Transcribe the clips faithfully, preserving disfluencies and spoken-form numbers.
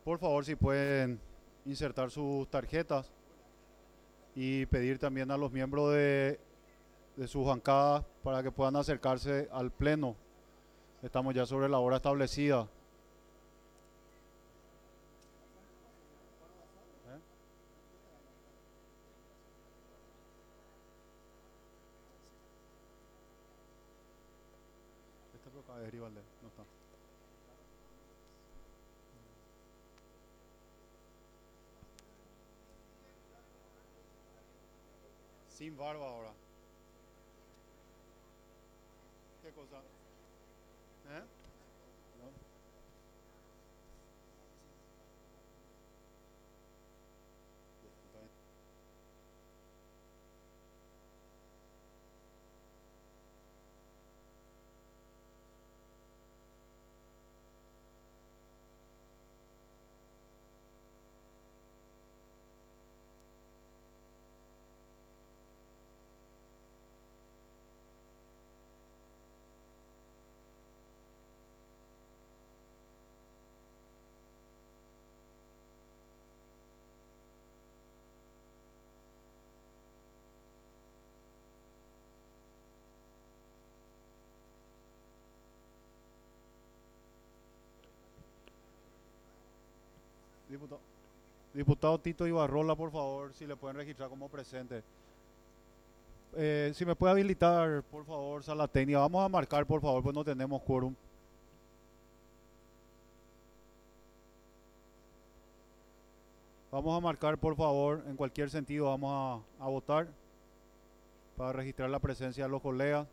Por favor, si pueden insertar sus tarjetas y pedir también a los miembros de, de sus bancadas para que puedan acercarse al pleno. Estamos ya sobre la hora establecida. ¿Eh? Este creo que es Rivalde, no está. Sin barba ahora. ¿Qué cosa? ¿Eh? No. Diputado, diputado Tito Ibarrola, por favor, si le pueden registrar como presente. Eh, si me puede habilitar, por favor, sala técnica. Vamos a marcar, por favor, pues no tenemos quórum. Vamos a marcar, por favor, en cualquier sentido, vamos a, a votar para registrar la presencia de los colegas.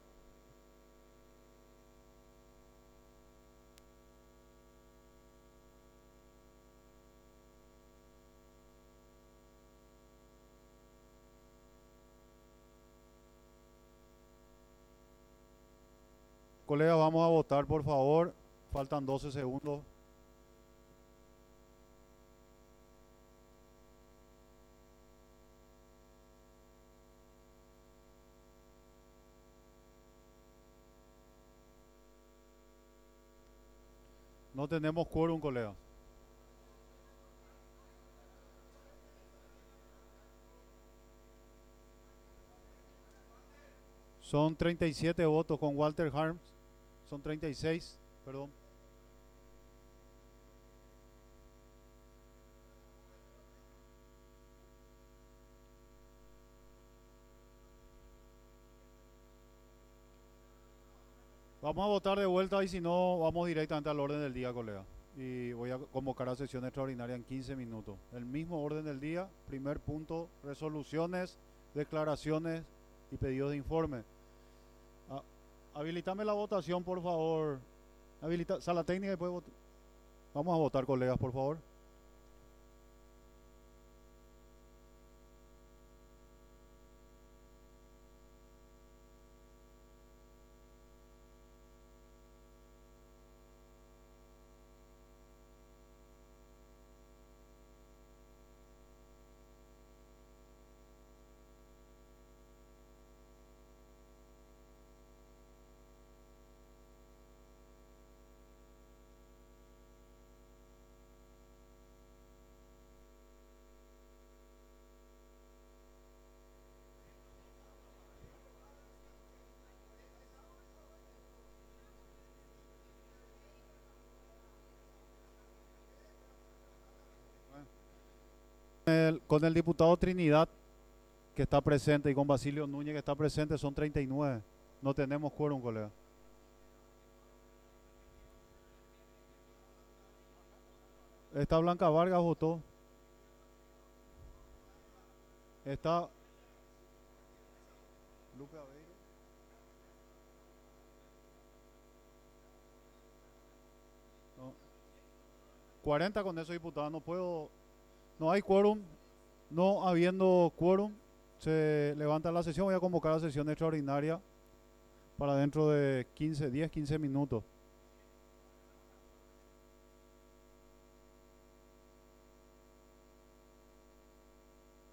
Colegas, vamos a votar, por favor. Faltan doce segundos. No tenemos quórum, colegas. Son treinta y siete votos con Walter Harms. Son treinta y seis, perdón. Vamos a votar de vuelta y si no, vamos directamente al orden del día, colega. Y voy a convocar a sesión extraordinaria en quince minutos. El mismo orden del día, primer punto, resoluciones, declaraciones y pedidos de informe. Ah, habilitame la votación, por favor. Habilita, sala técnica y después vot- vamos a votar, colegas, por favor. El- con el diputado Trinidad, que está presente, y con Basilio Núñez, que está presente, son treinta y nueve. No tenemos quórum, colega. Esta Blanca Vargas votó. Está Lupe Aveiro. No. cuarenta con eso, diputado. No puedo. No hay quórum. No habiendo quórum, se levanta la sesión. Voy a convocar a sesión extraordinaria para dentro de quince, diez, quince minutos.